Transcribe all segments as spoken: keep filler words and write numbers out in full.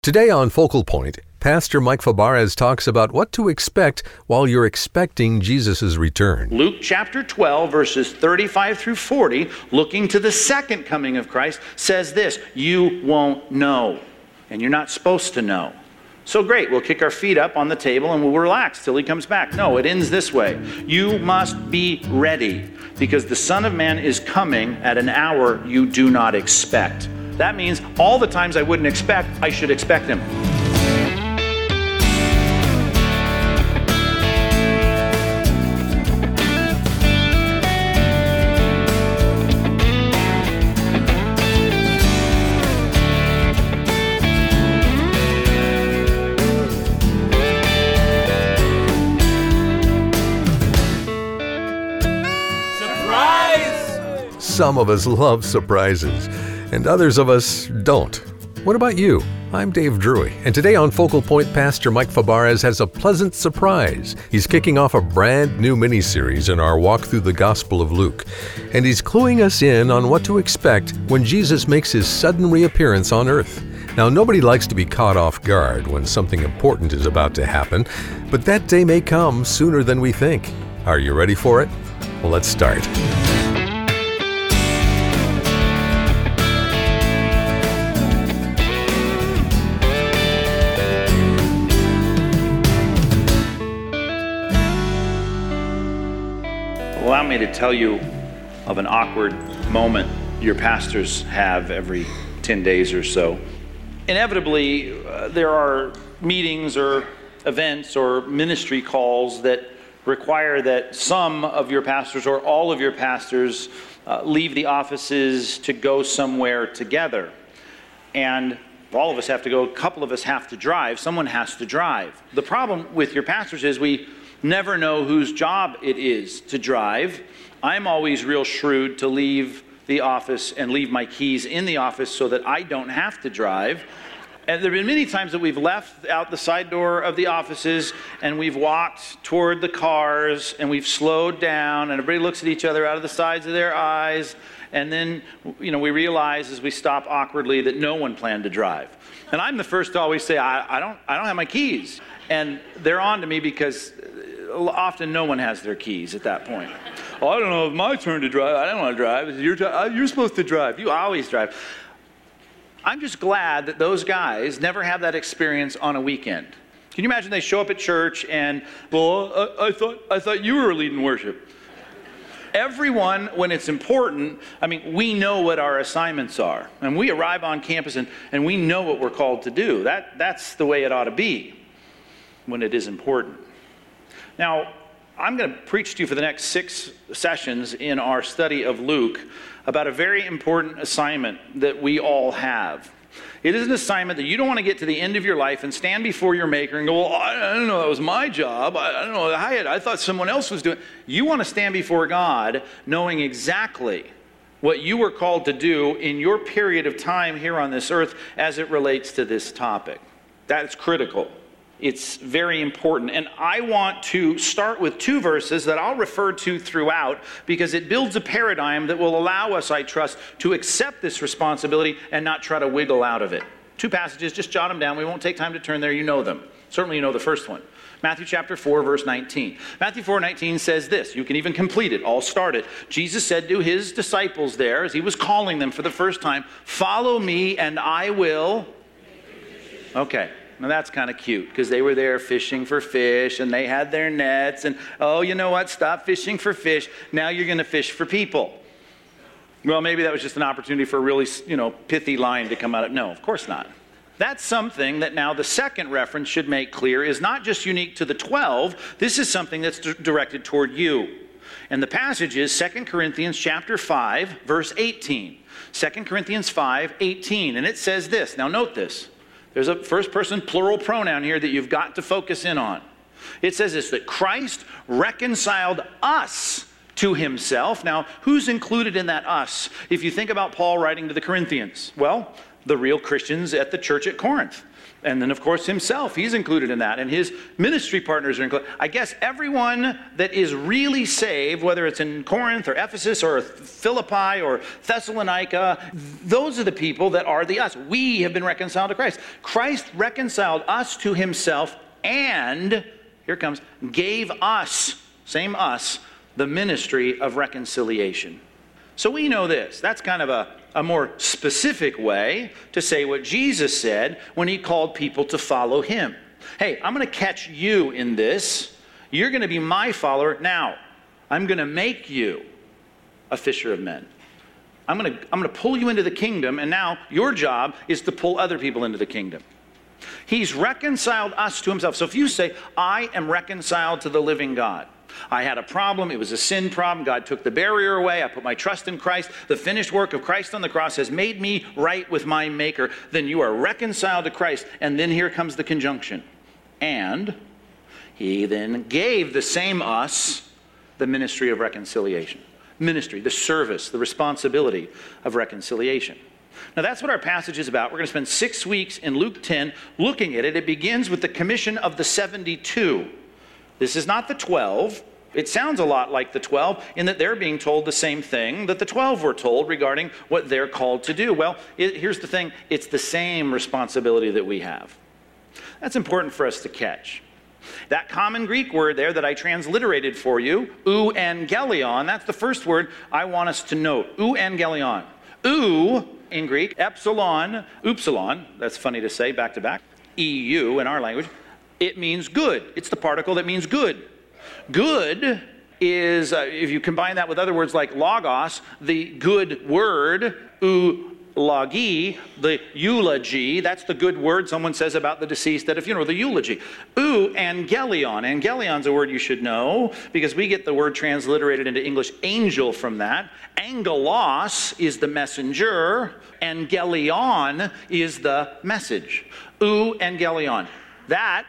Today on Focal Point, Pastor Mike Fabarez talks about what to expect while you're expecting Jesus' return. Luke chapter twelve, verses thirty-five through forty, looking to the second coming of Christ, says this: you won't know, and you're not supposed to know. So great, we'll kick our feet up on the table and we'll relax till he comes back. No, it ends this way: you must be ready, because the Son of Man is coming at an hour you do not expect. That means all the times I wouldn't expect, I should expect him. Surprise! Some of us love surprises, and others of us don't. What about you? I'm Dave Drury, and today on Focal Point, Pastor Mike Fabarez has a pleasant surprise. He's kicking off a brand new mini-series in our walk through the Gospel of Luke, and he's cluing us in on what to expect when Jesus makes his sudden reappearance on earth. Now, nobody likes to be caught off guard when something important is about to happen, but that day may come sooner than we think. Are you ready for it? Well, let's start. Allow me to tell you of an awkward moment your pastors have every ten days or so. Inevitably, uh, there are meetings or events or ministry calls that require that some of your pastors or all of your pastors uh, leave the offices to go somewhere together. And all of us have to go, a couple of us have to drive, someone has to drive. The problem with your pastors is we never know whose job it is to drive. I'm always real shrewd to leave the office and leave my keys in the office so that I don't have to drive. And there have been many times that we've left out the side door of the offices and we've walked toward the cars and we've slowed down and everybody looks at each other out of the sides of their eyes. And then, you know, we realize as we stop awkwardly that no one planned to drive. And I'm the first to always say, I, I don't, I don't have my keys. And they're on to me because often no one has their keys at that point. Oh, I don't know, it's my turn to drive. I don't want to drive. It's your turn. You're supposed to drive. You always drive. I'm just glad that those guys never have that experience on a weekend. Can you imagine they show up at church and, well, I, I thought I thought you were leading worship. Everyone, when it's important, I mean, we know what our assignments are. And we arrive on campus and, and we know what we're called to do. That That's the way it ought to be when it is important. Now, I'm going to preach to you for the next six sessions in our study of Luke about a very important assignment that we all have. It is an assignment that you don't want to get to the end of your life and stand before your Maker and go, well, I don't know, that was my job. I, I don't know, I, had, I thought someone else was doing it. You want to stand before God knowing exactly what you were called to do in your period of time here on this earth as it relates to this topic. That's critical. It's very important. And I want to start with two verses that I'll refer to throughout because it builds a paradigm that will allow us, I trust, to accept this responsibility and not try to wiggle out of it. Two passages, just jot them down. We won't take time to turn there. You know them. Certainly you know the first one. Matthew chapter four, verse nineteen. Matthew four nineteen says this. You can even complete it. I'll start it. Jesus said to his disciples there, as he was calling them for the first time, "Follow me and I will..." Okay. Now that's kind of cute because they were there fishing for fish and they had their nets and, oh, you know what? Stop fishing for fish. Now you're going to fish for people. Well, maybe that was just an opportunity for a really, you know, pithy line to come out of. No, of course not. That's something that now the second reference should make clear is not just unique to the twelve. This is something that's d- directed toward you. And the passage is Second Corinthians chapter five, verse eighteen. Second Corinthians five, eighteen. And it says this. Now note this. There's a first person plural pronoun here that you've got to focus in on. It says this, that Christ reconciled us to himself. Now, who's included in that us? If you think about Paul writing to the Corinthians, well, the real Christians at the church at Corinth. And then, of course, himself, he's included in that. And his ministry partners are included. I guess everyone that is really saved, whether it's in Corinth or Ephesus or Philippi or Thessalonica, those are the people that are the us. We have been reconciled to Christ. Christ reconciled us to himself and, here it comes, gave us, same us, the ministry of reconciliation. So we know this. That's kind of a, a more specific way to say what Jesus said when he called people to follow him. Hey, I'm going to catch you in this. You're going to be my follower. Now, I'm going to make you a fisher of men. I'm going to, I'm going to pull you into the kingdom, and now your job is to pull other people into the kingdom. He's reconciled us to himself. So if you say, I am reconciled to the living God, I had a problem. It was a sin problem. God took the barrier away. I put my trust in Christ. The finished work of Christ on the cross has made me right with my Maker. Then you are reconciled to Christ. And then here comes the conjunction. And he then gave the same us the ministry of reconciliation. Ministry, the service, the responsibility of reconciliation. Now that's what our passage is about. We're going to spend six weeks in Luke ten looking at it. It begins with the commission of the seventy-two. This is not the twelve. It sounds a lot like the twelve in that they're being told the same thing that the twelve were told regarding what they're called to do. Well, it, here's the thing. It's the same responsibility that we have. That's important for us to catch. That common Greek word there that I transliterated for you, euangelion, that's the first word I want us to note. Euangelion. Eu in Greek, epsilon, upsilon, that's funny to say back to back, E U in our language. It means good. It's the particle that means good. Good is, uh, if you combine that with other words like logos, the good word, eulogi, the eulogy, that's the good word someone says about the deceased at a funeral, the eulogy. Euangelion. Angelion's a word you should know because we get the word transliterated into English angel from that. Angelos is the messenger. Angelion is the message. Euangelion. That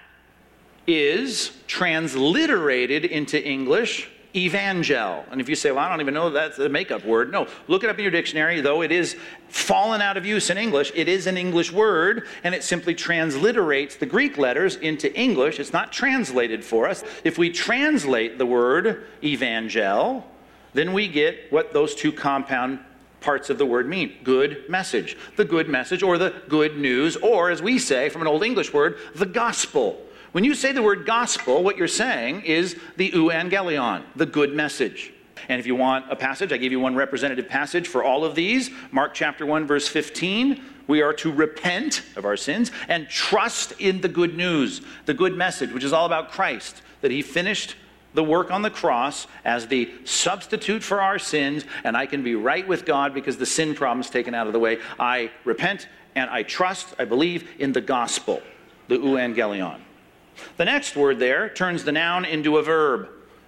is transliterated into English evangel. And if you say, well, I don't even know that's a makeup word. No, look it up in your dictionary. Though it is fallen out of use in English, it is an English word, and it simply transliterates the Greek letters into English. It's not translated for us. If we translate the word evangel, then we get what those two compound parts of the word mean. Good message. The good message, or the good news, or as we say from an Old English word, the gospel. When you say the word gospel, what you're saying is the euangelion, the good message. And if you want a passage, I gave you one representative passage for all of these. Mark chapter one, verse fifteen. We are to repent of our sins and trust in the good news, the good message, which is all about Christ, that he finished the work on the cross as the substitute for our sins, and I can be right with God because the sin problem is taken out of the way. I repent and I trust, I believe in the gospel, the euangelion. The next word there turns the noun into a verb.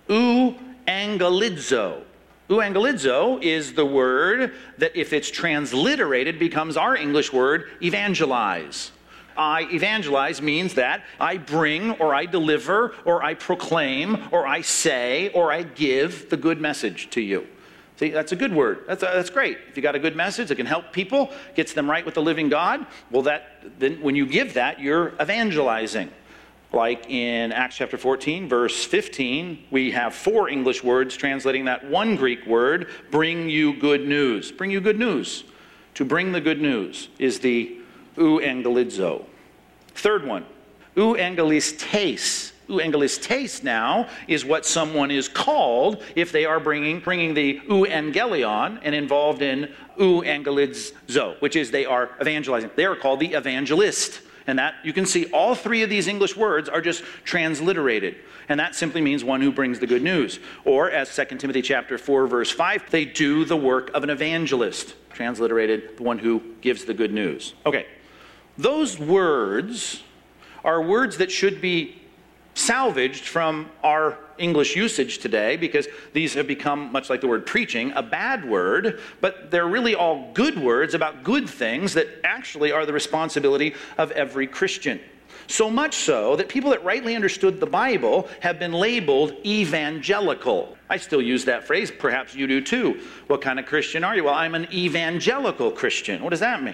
Euangelizo. Euangelizo is the word that, if it's transliterated, becomes our English word evangelize. I evangelize means that I bring, or I deliver, or I proclaim, or I say, or I give the good message to you. See, that's a good word. That's, a, that's great. If you got a good message that can help people, gets them right with the living God, well, that then when you give that, you're evangelizing. Like in Acts chapter fourteen, verse fifteen, we have four English words translating that one Greek word, bring you good news. Bring you good news. To bring the good news is the euangelizo. Third one, euangelistes. Euangelistes now is what someone is called if they are bringing, bringing the euangelion and involved in euangelizo, which is they are evangelizing. They are called the evangelist. And that, you can see all three of these English words are just transliterated. And that simply means one who brings the good news. Or, as Second Timothy chapter four, verse five, they do the work of an evangelist. Transliterated, the one who gives the good news. Okay, those words are words that should be salvaged from our English usage today, because these have become, much like the word preaching, a bad word, but they're really all good words about good things that actually are the responsibility of every Christian. So much so that people that rightly understood the Bible have been labeled evangelical. I still use that phrase. Perhaps you do too. What kind of Christian are you? Well, I'm an evangelical Christian. What does that mean?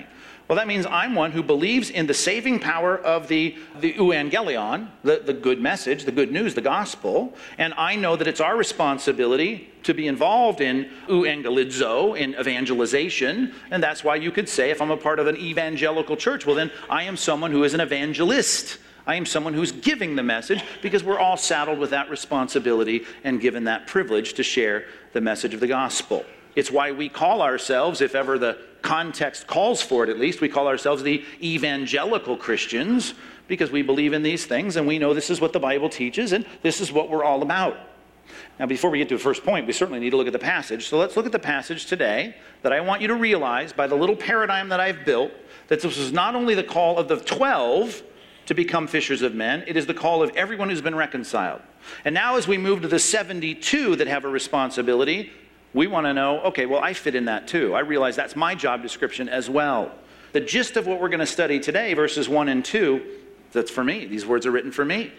Well, that means I'm one who believes in the saving power of the, the euangelion, the, the good message, the good news, the gospel. And I know that it's our responsibility to be involved in euangelizo, in evangelization. And that's why you could say, if I'm a part of an evangelical church, well then I am someone who is an evangelist. I am someone who's giving the message, because we're all saddled with that responsibility and given that privilege to share the message of the gospel. It's why we call ourselves, if ever the context calls for it at least, we call ourselves the evangelical Christians, because we believe in these things and we know this is what the Bible teaches and this is what we're all about. Now, before we get to the first point, we certainly need to look at the passage. So let's look at the passage today that I want you to realize by the little paradigm that I've built, that this is not only the call of the twelve to become fishers of men, it is the call of everyone who's been reconciled. And now as we move to the seventy-two that have a responsibility, we want to know, okay, well, I fit in that too. I realize that's my job description as well. The gist of what we're going to study today, verses one and two, that's for me. These words are written for me.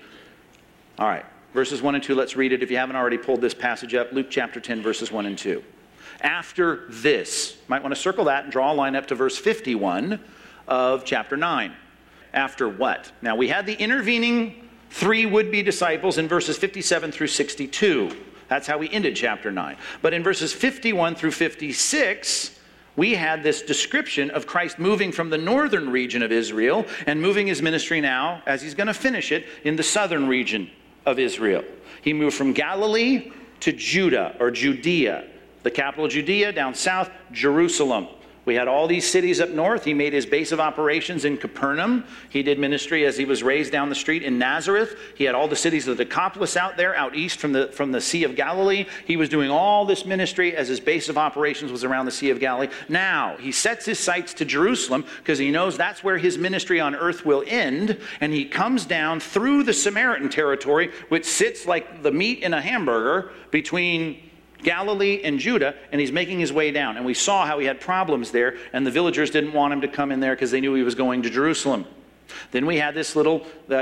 All right, verses one and two, let's read it. If you haven't already pulled this passage up, Luke chapter ten, verses one and two. After this, might want to circle that and draw a line up to verse fifty-one of chapter nine. After what? Now, we had the intervening three would-be disciples in verses fifty-seven through sixty-two. That's how we ended chapter nine. But in verses fifty-one through fifty-six, we had this description of Christ moving from the northern region of Israel and moving his ministry now, as he's going to finish it, in the southern region of Israel. He moved from Galilee to Judah, or Judea. The capital of Judea, down south, Jerusalem. We had all these cities up north. He made his base of operations in Capernaum. He did ministry as he was raised down the street in Nazareth. He had all the cities of the Decapolis out there, out east from the, from the Sea of Galilee. He was doing all this ministry as his base of operations was around the Sea of Galilee. Now, he sets his sights to Jerusalem because he knows that's where his ministry on earth will end. And he comes down through the Samaritan territory, which sits like the meat in a hamburger between Galilee and Judah, and he's making his way down. And we saw how he had problems there, and the villagers didn't want him to come in there because they knew he was going to Jerusalem. Then we had this little uh,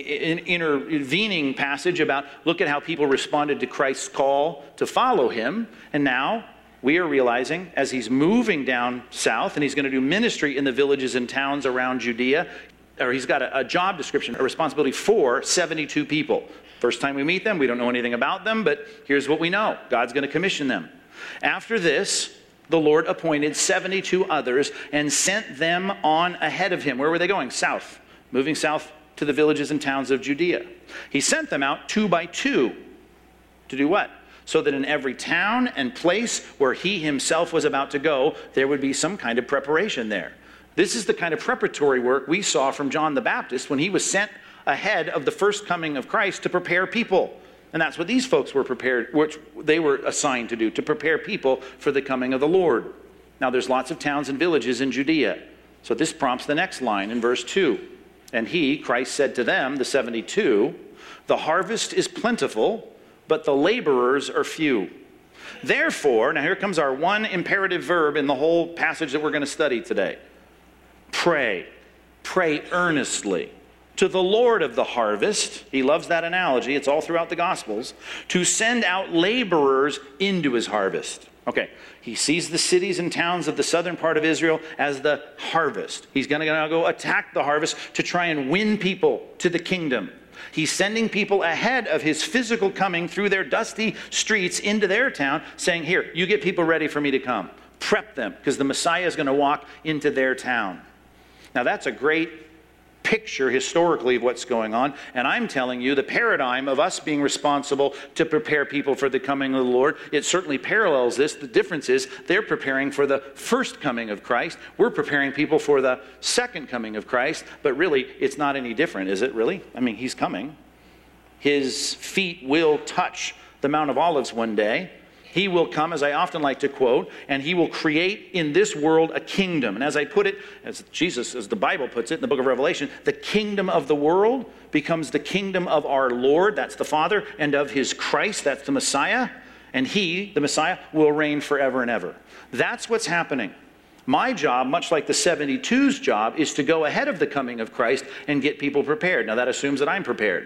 intervening passage about, look at how people responded to Christ's call to follow him. And now we are realizing, as he's moving down south, and he's going to do ministry in the villages and towns around Judea, or he's got a, a job description, a responsibility for seventy-two people. First time we meet them, we don't know anything about them, but here's what we know. God's going to commission them. After this, the Lord appointed seventy-two others and sent them on ahead of him. Where were they going? South. Moving south to the villages and towns of Judea. He sent them out two by two. To do what? So that in every town and place where he himself was about to go, there would be some kind of preparation there. This is the kind of preparatory work we saw from John the Baptist when he was sent ahead of the first coming of Christ to prepare people. And that's what these folks were prepared, which they were assigned to do, to prepare people for the coming of the Lord. Now there's lots of towns and villages in Judea. So this prompts the next line in verse two. And he, Christ, said to them, the seventy-two, the harvest is plentiful, but the laborers are few. Therefore, now here comes our one imperative verb in the whole passage that we're going to study today. Pray. Pray earnestly to the Lord of the harvest. He loves that analogy. It's all throughout the Gospels. To send out laborers into his harvest. Okay, he sees the cities and towns of the southern part of Israel as the harvest. He's going to go attack the harvest to try and win people to the kingdom. He's sending people ahead of his physical coming through their dusty streets into their town, saying, here, you get people ready for me to come. Prep them, because the Messiah is going to walk into their town. Now that's a great picture historically of what's going on. And I'm telling you, the paradigm of us being responsible to prepare people for the coming of the Lord, it certainly parallels this. The difference is they're preparing for the first coming of Christ. We're preparing people for the second coming of Christ. But really, it's not any different, is it really? I mean, he's coming. His feet will touch the Mount of Olives one day. He will come, as I often like to quote, and he will create in this world a kingdom. And as I put it, as Jesus, as the Bible puts it in the book of Revelation, the kingdom of the world becomes the kingdom of our Lord, that's the Father, and of his Christ, that's the Messiah. And he, the Messiah, will reign forever and ever. That's what's happening. My job, much like the seventy-two's job, is to go ahead of the coming of Christ and get people prepared. Now that assumes that I'm prepared.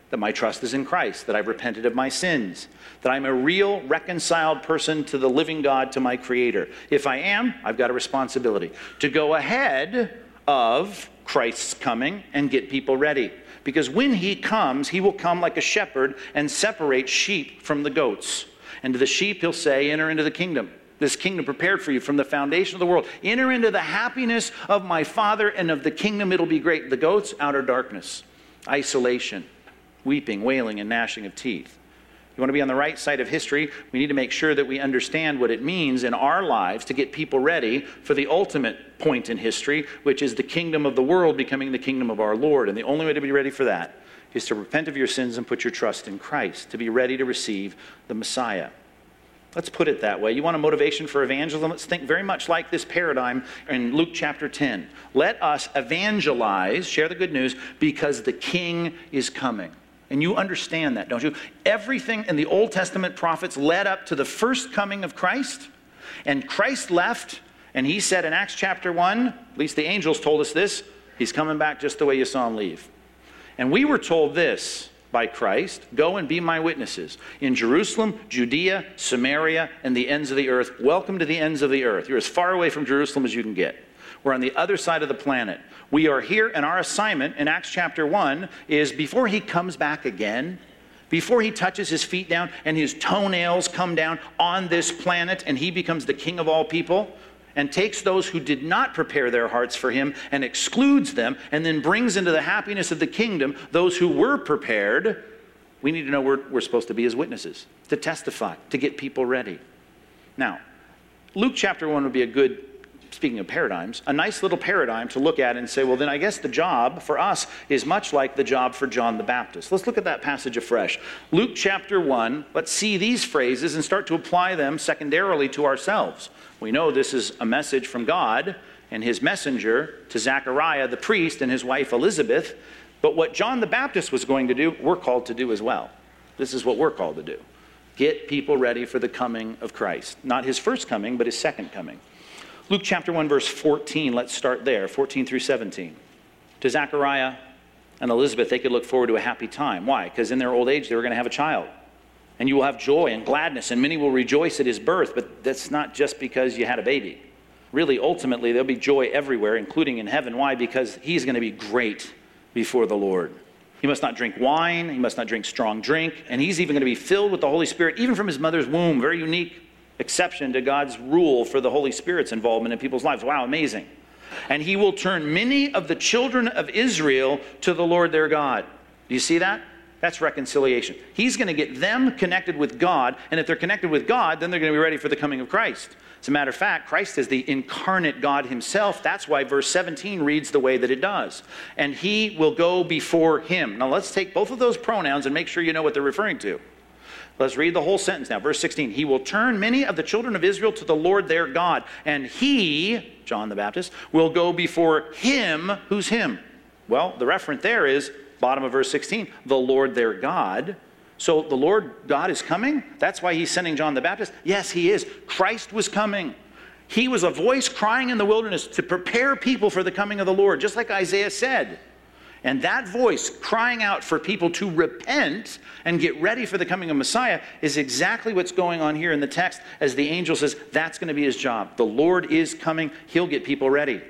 that my trust is in Christ, that I've repented of my sins, that I'm a real reconciled person to the living God, to my Creator. If I am, I've got a responsibility to go ahead of Christ's coming and get people ready. Because when he comes, he will come like a shepherd and separate sheep from the goats. And to the sheep he'll say, enter into the kingdom. This kingdom prepared for you from the foundation of the world. Enter into the happiness of my Father, and of the kingdom it'll be great. The goats, outer darkness, isolation, weeping, wailing, and gnashing of teeth. You want to be on the right side of history, we need to make sure that we understand what it means in our lives to get people ready for the ultimate point in history, which is the kingdom of the world becoming the kingdom of our Lord. And the only way to be ready for that is to repent of your sins and put your trust in Christ, to be ready to receive the Messiah. Let's put it that way. You want a motivation for evangelism? Let's think very much like this paradigm in Luke chapter ten. Let us evangelize, share the good news, because the King is coming. And you understand that, don't you? Everything in the Old Testament prophets led up to the first coming of Christ. And Christ left, and he said in Acts chapter one, at least the angels told us this, he's coming back just the way you saw him leave. And we were told this by Christ, go and be my witnesses in Jerusalem, Judea, Samaria, and the ends of the earth. Welcome to the ends of the earth. You're as far away from Jerusalem as you can get. We're on the other side of the planet. We are here, and our assignment in Acts chapter one is before he comes back again, before he touches his feet down and his toenails come down on this planet and he becomes the king of all people and takes those who did not prepare their hearts for him and excludes them and then brings into the happiness of the kingdom those who were prepared, we need to know we're, we're supposed to be his witnesses, to testify, to get people ready. Now, Luke chapter one would be a good, speaking of paradigms, a nice little paradigm to look at and say, well, then I guess the job for us is much like the job for John the Baptist. Let's look at that passage afresh. Luke chapter one, let's see these phrases and start to apply them secondarily to ourselves. We know this is a message from God and his messenger to Zechariah the priest and his wife Elizabeth. But what John the Baptist was going to do, we're called to do as well. This is what we're called to do. Get people ready for the coming of Christ. Not his first coming, but his second coming. Luke chapter one, verse fourteen, let's start there, fourteen through seventeen. To Zechariah and Elizabeth, they could look forward to a happy time. Why? Because in their old age, they were going to have a child. And you will have joy and gladness, and many will rejoice at his birth, but that's not just because you had a baby. Really, ultimately, there'll be joy everywhere, including in heaven. Why? Because he's going to be great before the Lord. He must not drink wine, he must not drink strong drink, and he's even going to be filled with the Holy Spirit, even from his mother's womb. Very unique exception to God's rule for the Holy Spirit's involvement in people's lives. Wow, amazing. And he will turn many of the children of Israel to the Lord their God. Do you see that? That's reconciliation. He's going to get them connected with God, and if they're connected with God, then they're going to be ready for the coming of Christ. As a matter of fact, Christ is the incarnate God himself. That's why verse seventeen reads the way that it does. And he will go before him. Now let's take both of those pronouns and make sure you know what they're referring to. Let's read the whole sentence now. Verse sixteen, he will turn many of the children of Israel to the Lord their God, and he, John the Baptist, will go before him. Who's him? Well, the referent there is, bottom of verse sixteen, the Lord their God. So the Lord God is coming? That's why he's sending John the Baptist? Yes, he is. Christ was coming. He was a voice crying in the wilderness to prepare people for the coming of the Lord, just like Isaiah said. And that voice crying out for people to repent and get ready for the coming of Messiah is exactly what's going on here in the text as the angel says that's going to be his job. The Lord is coming. He'll get people ready.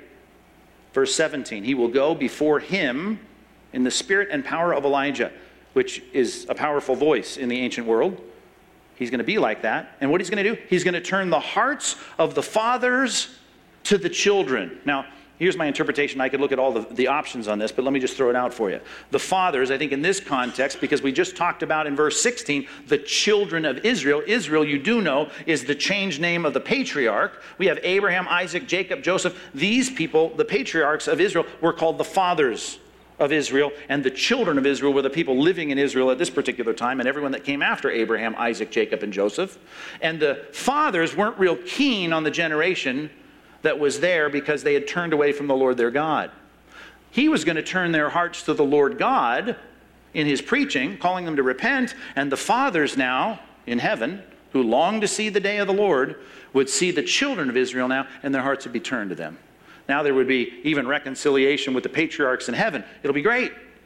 Verse seventeen, he will go before him in the spirit and power of Elijah, which is a powerful voice in the ancient world. He's going to be like that. And what he's going to do, he's going to turn the hearts of the fathers to the children. Now, here's my interpretation. I could look at all the, the options on this, but let me just throw it out for you. The fathers, I think in this context, because we just talked about in verse sixteen, the children of Israel. Israel, you do know, is the changed name of the patriarch. We have Abraham, Isaac, Jacob, Joseph. These people, the patriarchs of Israel, were called the fathers of Israel, and the children of Israel were the people living in Israel at this particular time, and everyone that came after Abraham, Isaac, Jacob, and Joseph. And the fathers weren't real keen on the generation that was there because they had turned away from the Lord their God. He was going to turn their hearts to the Lord God in his preaching, calling them to repent, and the fathers now in heaven, who long to see the day of the Lord, would see the children of Israel now, and their hearts would be turned to them. Now there would be even reconciliation with the patriarchs in heaven. It'll be great.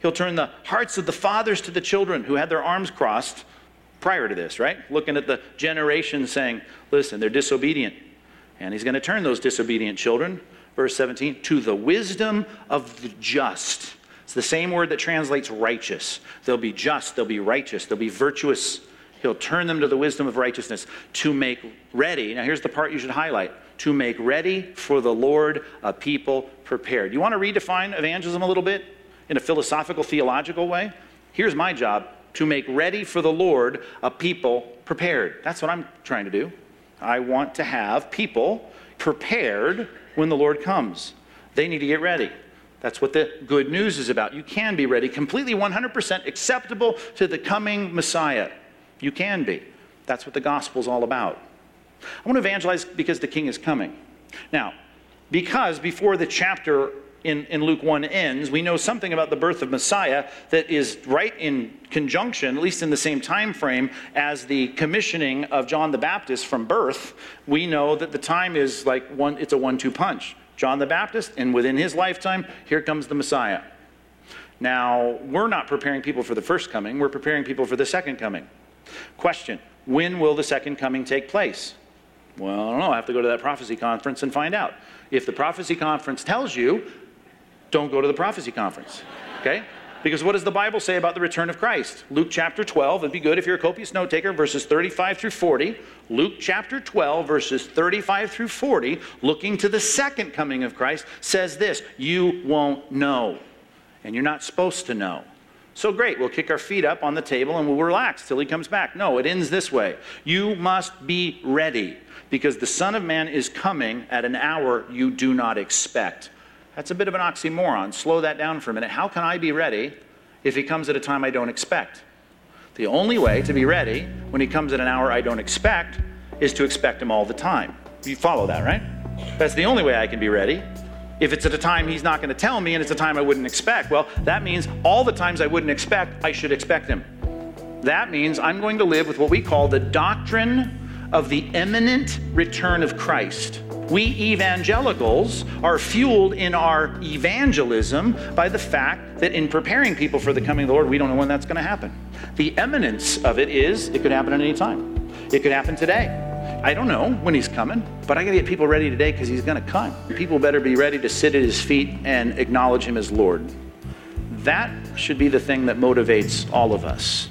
He'll turn the hearts of the fathers to the children who had their arms crossed prior to this, right? Looking at the generation saying, listen, they're disobedient. And he's going to turn those disobedient children, verse seventeen, to the wisdom of the just. It's the same word that translates righteous. They'll be just, they'll be righteous, they'll be virtuous. He'll turn them to the wisdom of righteousness to make ready. Now here's the part you should highlight. To make ready for the Lord a people prepared. You want to redefine evangelism a little bit in a philosophical, theological way? Here's my job. To make ready for the Lord a people prepared. That's what I'm trying to do. I want to have people prepared when the Lord comes. They need to get ready. That's what the good news is about. You can be ready, completely one hundred percent acceptable to the coming Messiah. You can be. That's what the gospel's all about. I want to evangelize because the king is coming. Now, because before the chapter in, in Luke one ends, we know something about the birth of Messiah that is right in conjunction, at least in the same time frame, as the commissioning of John the Baptist from birth. We know that the time is like one, it's a one two punch. John the Baptist, and within his lifetime, here comes the Messiah. Now, we're not preparing people for the first coming, we're preparing people for the second coming. Question, when will the second coming take place? Well, I don't know, I have to go to that prophecy conference and find out. If the prophecy conference tells you, don't go to the prophecy conference, okay? Because what does the Bible say about the return of Christ? Luke chapter twelve, it'd be good if you're a copious note taker, verses thirty-five through forty. Luke chapter twelve, verses thirty-five through forty, looking to the second coming of Christ, says this, you won't know, and you're not supposed to know. So great, we'll kick our feet up on the table and we'll relax till he comes back. No, it ends this way. You must be ready, because the Son of Man is coming at an hour you do not expect. That's a bit of an oxymoron. Slow that down for a minute. How can I be ready if he comes at a time I don't expect? The only way to be ready when he comes at an hour I don't expect is to expect him all the time. You follow that, right? That's the only way I can be ready. If it's at a time he's not going to tell me and it's a time I wouldn't expect, well, that means all the times I wouldn't expect, I should expect him. That means I'm going to live with what we call the doctrine of the imminent return of Christ. We evangelicals are fueled in our evangelism by the fact that in preparing people for the coming of the Lord, we don't know when that's going to happen. The imminence of it is it could happen at any time. It could happen today. I don't know when he's coming, but I got to get people ready today because he's going to come. People better be ready to sit at his feet and acknowledge him as Lord. That should be the thing that motivates all of us.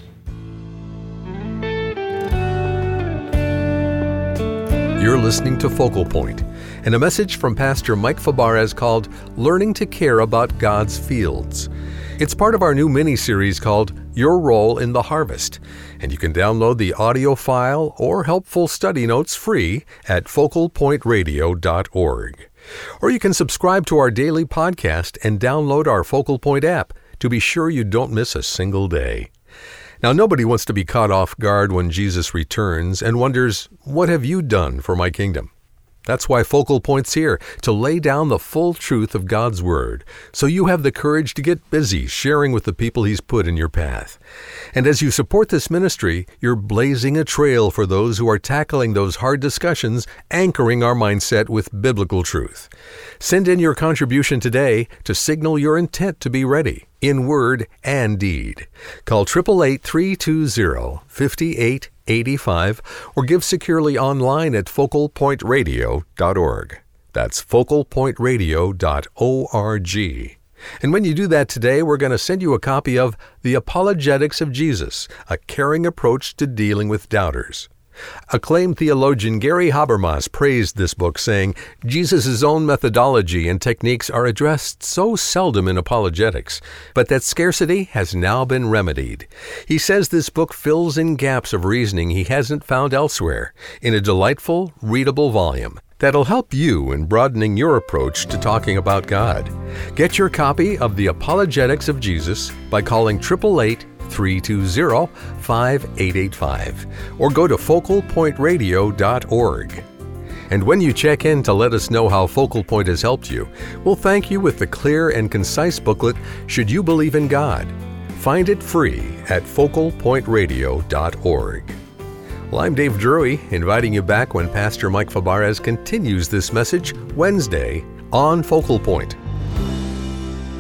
You're listening to Focal Point, and a message from Pastor Mike Fabarez called Learning to Care About God's Fields. It's part of our new mini-series called Your Role in the Harvest, and you can download the audio file or helpful study notes free at focal point radio dot org. Or you can subscribe to our daily podcast and download our Focal Point app to be sure you don't miss a single day. Now, nobody wants to be caught off guard when Jesus returns and wonders, what have you done for my kingdom? That's why Focal Point's here, to lay down the full truth of God's Word, so you have the courage to get busy sharing with the people He's put in your path. And as you support this ministry, you're blazing a trail for those who are tackling those hard discussions, anchoring our mindset with biblical truth. Send in your contribution today to signal your intent to be ready, in word and deed. Call eight eight eight, three two zero, five eight eight five or give securely online at focal point radio dot org. That's focal point radio dot org. And when you do that today, we're going to send you a copy of The Apologetics of Jesus, a caring approach to dealing with doubters. Acclaimed theologian Gary Habermas praised this book, saying, Jesus' own methodology and techniques are addressed so seldom in apologetics, but that scarcity has now been remedied. He says this book fills in gaps of reasoning he hasn't found elsewhere, in a delightful, readable volume that'll help you in broadening your approach to talking about God. Get your copy of The Apologetics of Jesus by calling eight eight eight, three two zero, five eight eight five or go to focal point radio dot org. And when you check in to let us know how Focal Point has helped you, we'll thank you with the clear and concise booklet, Should You Believe in God? Find it free at focal point radio dot org. Well, I'm Dave Drury, inviting you back when Pastor Mike Fabarez continues this message Wednesday on Focal Point.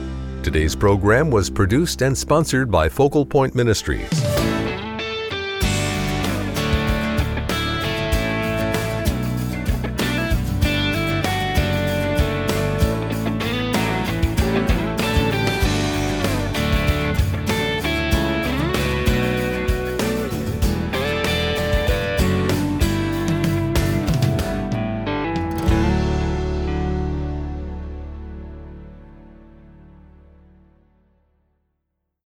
Today's program was produced and sponsored by Focal Point Ministries.